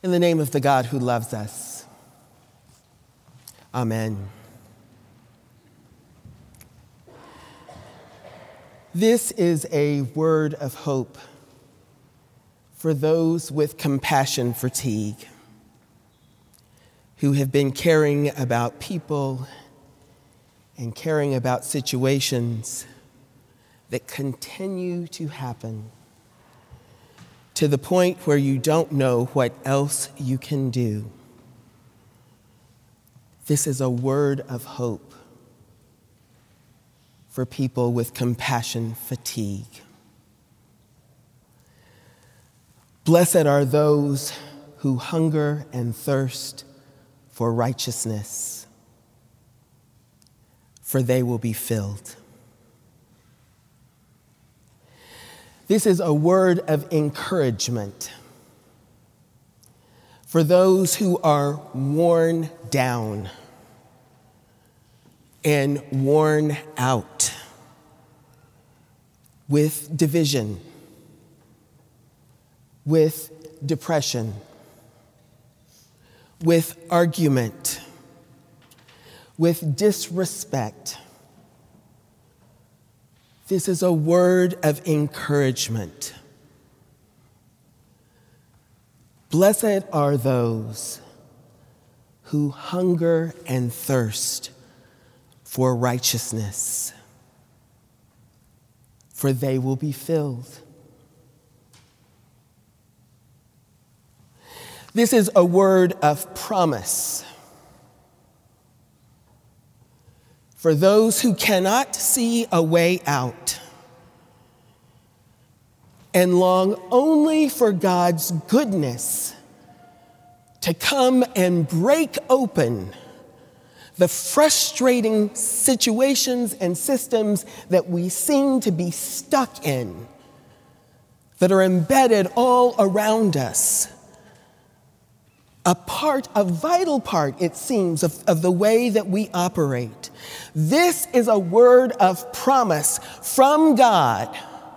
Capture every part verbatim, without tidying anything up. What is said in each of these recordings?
In the name of the God who loves us. Amen. This is a word of hope for those with compassion fatigue, who have been caring about people and caring about situations that continue to happen to the point where you don't know what else you can do. This is a word of hope for people with compassion fatigue. Blessed are those who hunger and thirst for righteousness, for they will be filled. This is a word of encouragement for those who are worn down and worn out with division, with depression, with argument, with disrespect. This is a word of encouragement. Blessed are those who hunger and thirst for righteousness, for they will be filled. This is a word of promise for those who cannot see a way out and long only for God's goodness to come and break open the frustrating situations and systems that we seem to be stuck in, that are embedded all around us. A part, a vital part, it seems, of, of the way that we operate. This is a word of promise from God.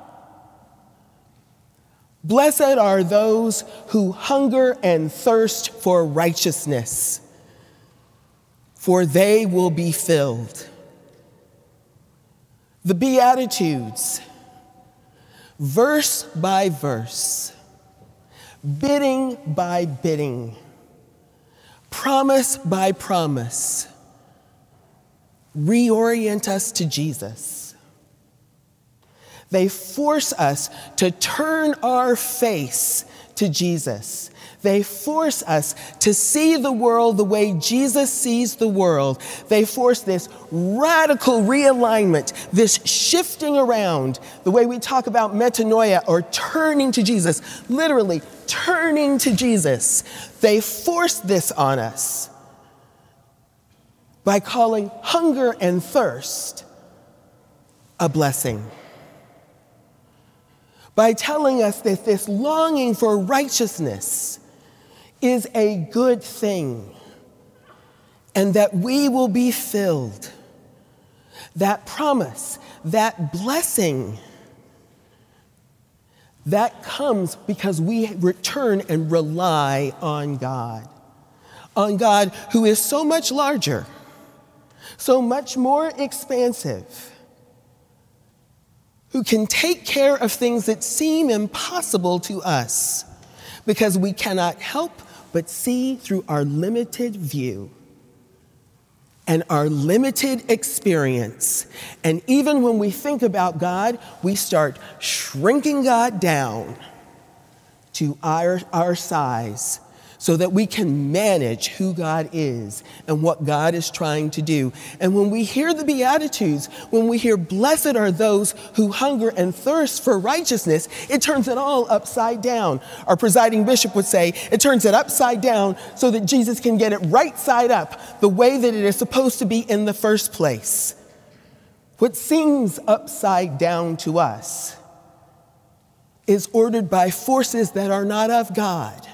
Blessed are those who hunger and thirst for righteousness, for they will be filled. The Beatitudes, verse by verse, bidding by bidding, promise by promise, reorient us to Jesus. They force us to turn our face to Jesus. They force us to see the world the way Jesus sees the world. They force this radical realignment, this shifting around, the way we talk about metanoia, or turning to Jesus, literally turning to Jesus. They force this on us by calling hunger and thirst a blessing, by telling us that this longing for righteousness is a good thing and that we will be filled. That promise, that blessing, that comes because we return and rely on God, on God who is so much larger, so much more expansive, who can take care of things that seem impossible to us because we cannot help but see through our limited view and our limited experience. And even when we think about God, we start shrinking God down to our, our size so that we can manage who God is and what God is trying to do. And when we hear the Beatitudes, when we hear blessed are those who hunger and thirst for righteousness, it turns it all upside down. Our presiding bishop would say it turns it upside down so that Jesus can get it right side up, the way that it is supposed to be in the first place. What seems upside down to us is ordered by forces that are not of God.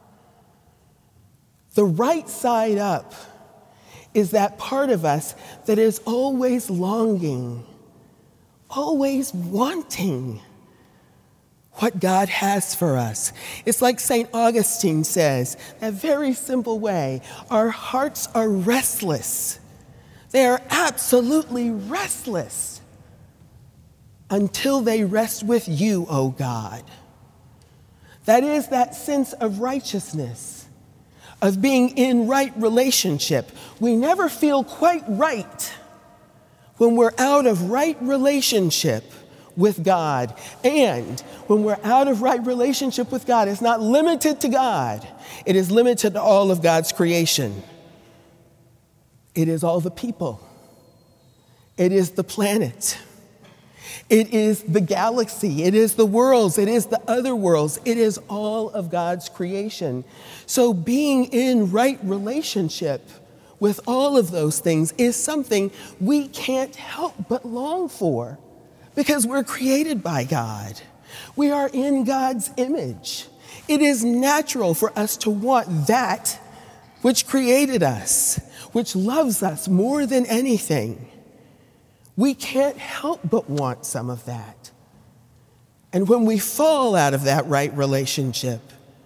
The right side up is that part of us that is always longing, always wanting what God has for us. It's like Saint Augustine says, that very simple way, our hearts are restless. They are absolutely restless until they rest with you, O God. That is that sense of righteousness, of being in right relationship. We never feel quite right when we're out of right relationship with God. And when we're out of right relationship with God, it's not limited to God. It is limited to all of God's creation. It is all the people. It is the planet. It is the galaxy. It is the worlds. It is the other worlds. It is all of God's creation. So being in right relationship with all of those things is something we can't help but long for, because we're created by God. We are in God's image. It is natural for us to want that which created us, which loves us more than anything. We can't help but want some of that. And when we fall out of that right relationship,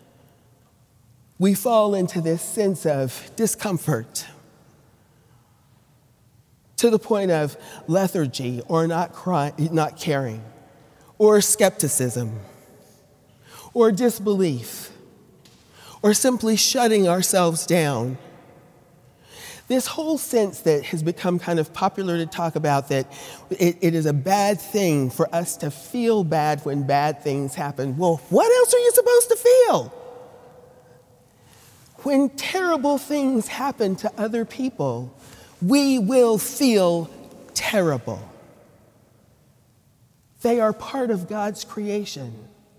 we fall into this sense of discomfort, to the point of lethargy or not, cry, not caring, or skepticism, or disbelief, or simply shutting ourselves down. This whole sense that has become kind of popular to talk about, that it, it is a bad thing for us to feel bad when bad things happen. Well, what else are you supposed to feel? When terrible things happen to other people, we will feel terrible. They are part of God's creation.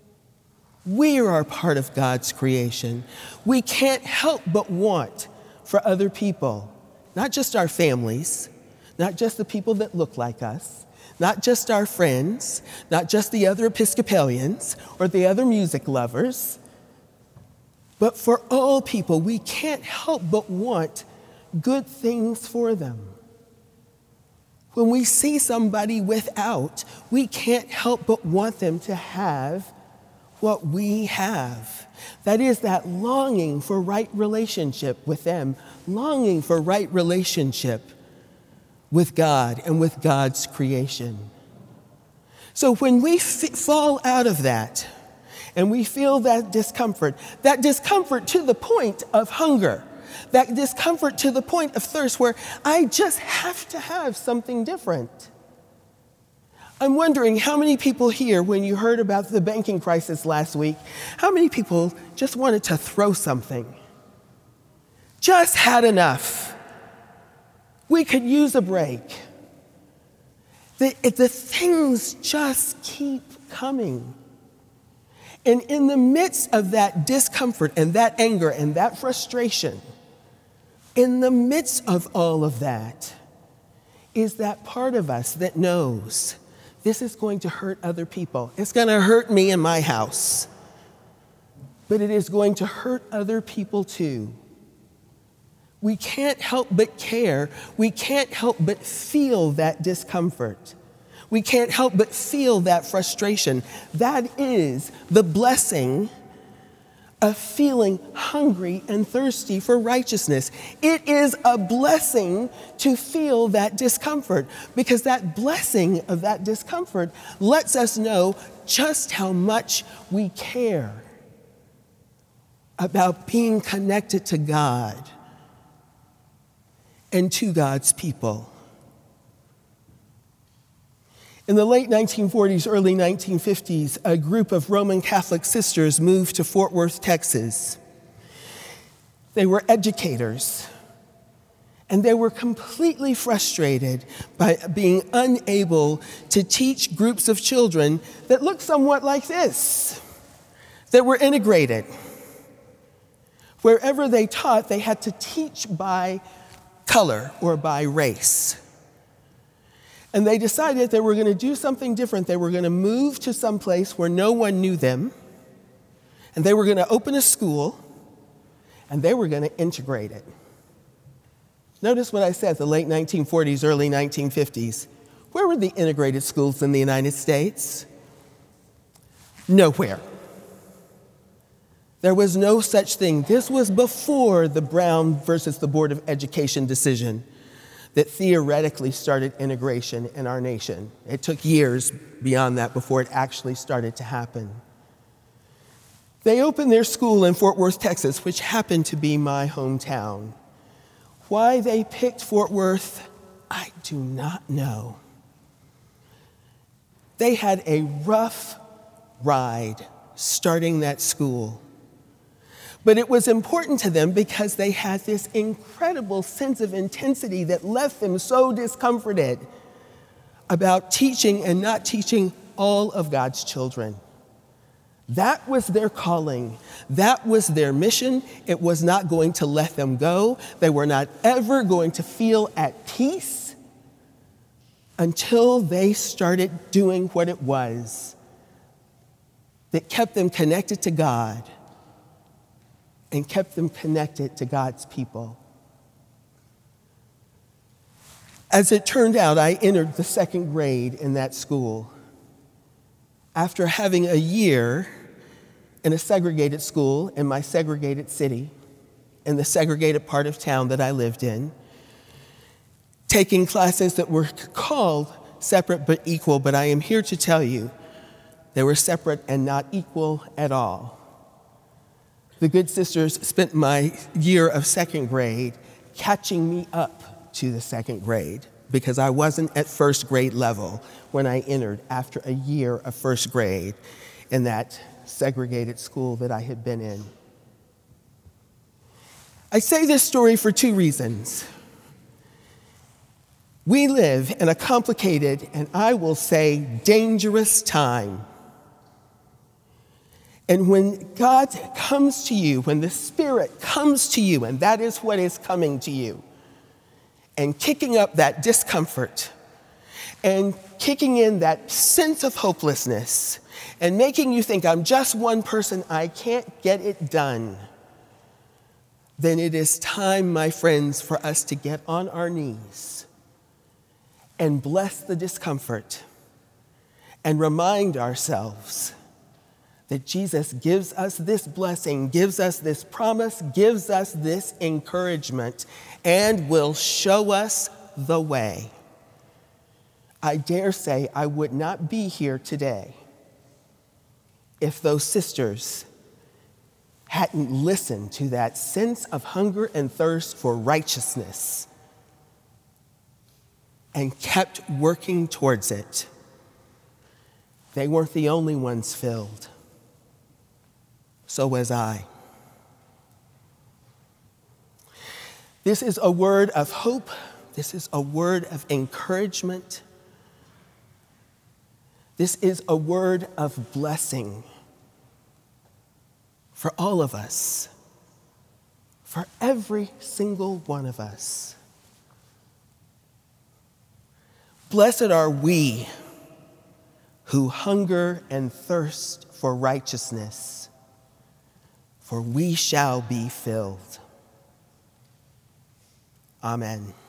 We are part of God's creation. We can't help but want for other people, not just our families, not just the people that look like us, not just our friends, not just the other Episcopalians or the other music lovers, but for all people. We can't help but want good things for them. When we see somebody without, we can't help but want them to have what we have. That is that longing for right relationship with them, longing for right relationship with God and with God's creation. So when we f- fall out of that and we feel that discomfort, that discomfort to the point of hunger, that discomfort to the point of thirst, where I just have to have something different. I'm wondering how many people here, when you heard about the banking crisis last week, how many people just wanted to throw something? Just had enough. We could use a break. The, the things just keep coming. And in the midst of that discomfort and that anger and that frustration, in the midst of all of that, is that part of us that knows this is going to hurt other people. It's going to hurt me in my house, but it is going to hurt other people too. We can't help but care. We can't help but feel that discomfort. We can't help but feel that frustration. That is the blessing of feeling hungry and thirsty for righteousness. It is a blessing to feel that discomfort, because that blessing of that discomfort lets us know just how much we care about being connected to God and to God's people. In the late nineteen forties, early nineteen fifties, a group of Roman Catholic sisters moved to Fort Worth, Texas. They were educators, and they were completely frustrated by being unable to teach groups of children that looked somewhat like this, that were integrated. Wherever they taught, they had to teach by color or by race. And they decided they were going to do something different. They were going to move to some place where no one knew them, and they were going to open a school, and they were going to integrate it. Notice what I said, the late nineteen forties, early nineteen fifties. Where were the integrated schools in the United States? Nowhere. There was no such thing. This was before the Brown versus the Board of Education decision that theoretically started integration in our nation. It took years beyond that before it actually started to happen. They opened their school in Fort Worth, Texas, which happened to be my hometown. Why they picked Fort Worth, I do not know. They had a rough ride starting that school. But it was important to them because they had this incredible sense of intensity that left them so discomforted about teaching and not teaching all of God's children. That was their calling. That was their mission. It was not going to let them go. They were not ever going to feel at peace until they started doing what it was that kept them connected to God and kept them connected to God's people. As it turned out, I entered the second grade in that school after having a year in a segregated school in my segregated city, in the segregated part of town that I lived in, taking classes that were called separate but equal, but I am here to tell you they were separate and not equal at all. The good sisters spent my year of second grade catching me up to the second grade because I wasn't at first grade level when I entered after a year of first grade in that segregated school that I had been in. I say this story for two reasons. We live in a complicated, and I will say dangerous time. And when God comes to you, when the Spirit comes to you, and that is what is coming to you, and kicking up that discomfort, and kicking in that sense of hopelessness, and making you think, I'm just one person, I can't get it done, then it is time, my friends, for us to get on our knees and bless the discomfort and remind ourselves that Jesus gives us this blessing, gives us this promise, gives us this encouragement, and will show us the way. I dare say I would not be here today if those sisters hadn't listened to that sense of hunger and thirst for righteousness and kept working towards it. They weren't the only ones filled. So was I. This is a word of hope. This is a word of encouragement. This is a word of blessing for all of us, for every single one of us. Blessed are we who hunger and thirst for righteousness, for we shall be filled. Amen.